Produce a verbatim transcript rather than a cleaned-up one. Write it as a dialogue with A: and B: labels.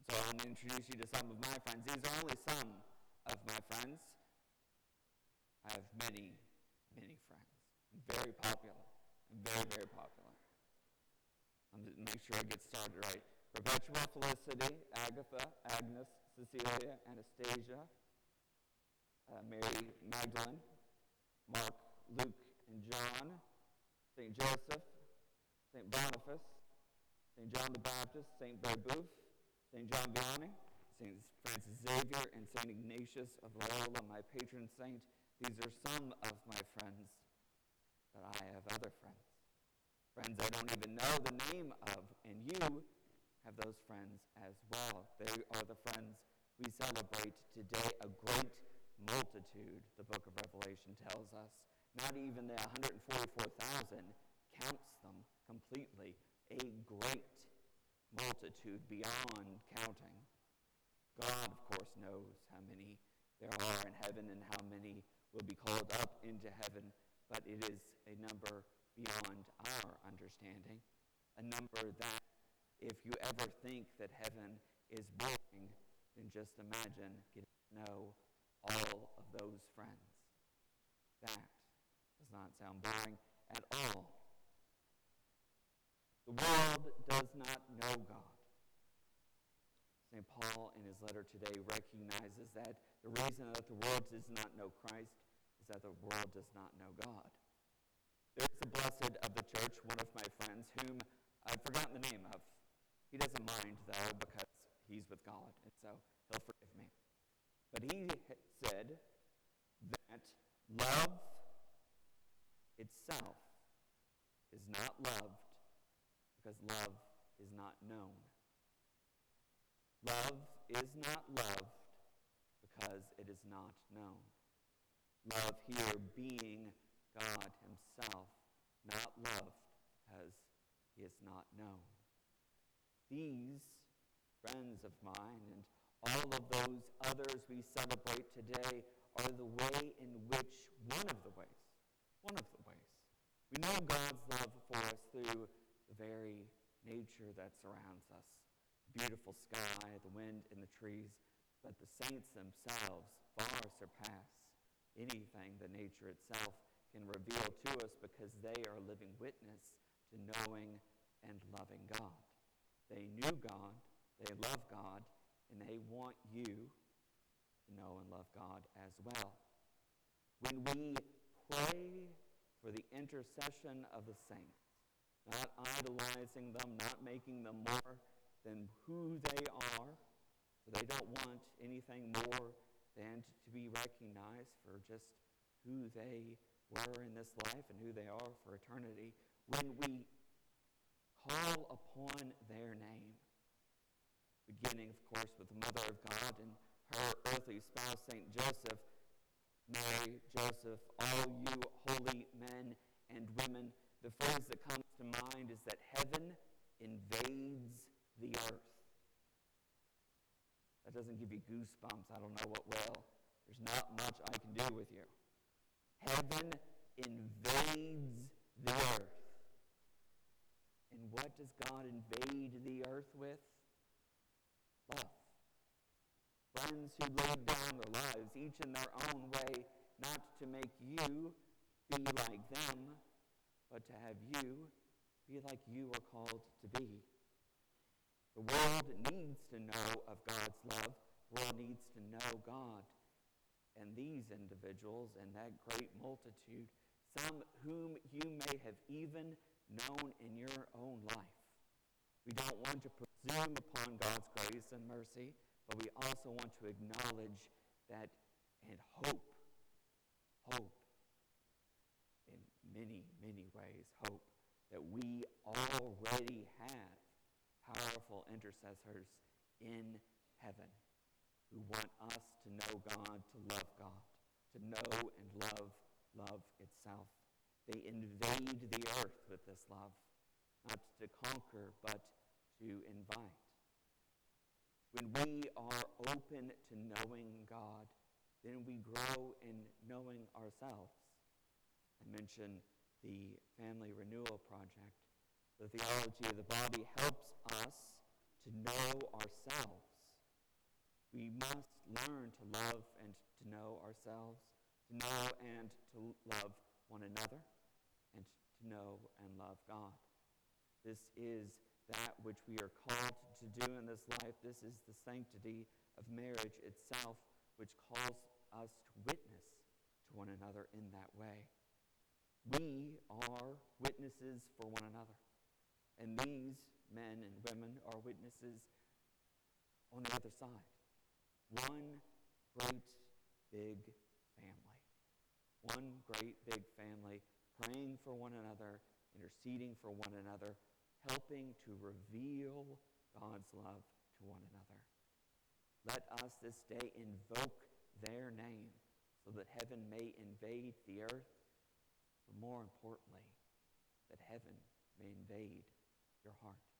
A: So I want to introduce you to some of my friends. These are only some of my friends. I have many, many friends. Very popular. Very, very popular. I'm going to make sure I get started right. Perpetua, Felicity, Agatha, Agnes, Cecilia, Anastasia, uh, Mary Magdalene, Mark, Luke, and John, Saint Joseph, Saint Boniface, Saint John the Baptist, Saint Brebeuf, Saint John Vianney, Saint Francis Xavier, and Saint Ignatius of Loyola, my patron saint. These are some of my friends, but I have other friends. Friends I don't even know the name of, and you have those friends as well. They are the friends we celebrate today, a great multitude, the book of Revelation tells us. Not even the one hundred forty-four thousand counts them completely. A great multitude beyond counting. God, of course, knows how many there are in heaven and how many will be called up into heaven, but it is a number beyond our understanding, a number that if you ever think that heaven is boring, then just imagine getting to know all of those friends. That does not sound boring at all. The world does not know God. Saint Paul, in his letter today, recognizes that the reason that the world does not know Christ is that the world does not know God. There's a blessed of the church, one of my friends, whom I've forgotten the name of. He doesn't mind, though, because he's with God, and so he'll forgive me. But he said that love itself is not loved because love is not known. Love is not loved because it is not known. Love here being God himself, not loved because he is not known. These friends of mine and all of those others we celebrate today are the way in which, one of the ways, one of the ways, we know God's love for us through the very nature that surrounds us. The beautiful sky, the wind, and the trees, but the saints themselves far surpass anything the nature itself can reveal to us because they are living witness to knowing and loving God. They knew God, they love God, and they want you to know and love God as well. When we pray for the intercession of the saints, not idolizing them, not making them more than who they are, for they don't want anything more than to be recognized for just who they were in this life and who they are for eternity. When we call upon their name, beginning, of course, with the Mother of God and her earthly spouse, Saint Joseph, Mary, Joseph, all you holy men and women, the phrase that comes to mind is that heaven invades the earth. That doesn't give you goosebumps. I don't know what will. There's not much I can do with you. Heaven invades the earth. And what does God invade the earth with? Love. Friends who laid down their lives, each in their own way, not to make you be like them, but to have you be like you are called to be. The world needs to know of God's love. The world needs to know God. And these individuals and that great multitude, some whom you may have even known in your own life. We don't want to presume upon God's grace and mercy, but we also want to acknowledge that and hope, hope, in many, many ways, hope that we already have powerful intercessors in heaven who want us to know God, to love God, to know and love love itself. They invade the earth with this love, not to conquer, but to invite. When we are open to knowing God, then we grow in knowing ourselves. I mentioned the Family Renewal Project. The theology of the body helps us to know ourselves. We must learn to love and to know ourselves, to know and to love one another, and to know and love God. This is that which we are called to do in this life. This is the sanctity of marriage itself, which calls us to witness to one another in that way. We are witnesses for one another. And these men and women are witnesses on the other side. One great big family. One great big family praying for one another, interceding for one another, helping to reveal God's love to one another. Let us this day invoke their name so that heaven may invade the earth, but more importantly, that heaven may invade your heart.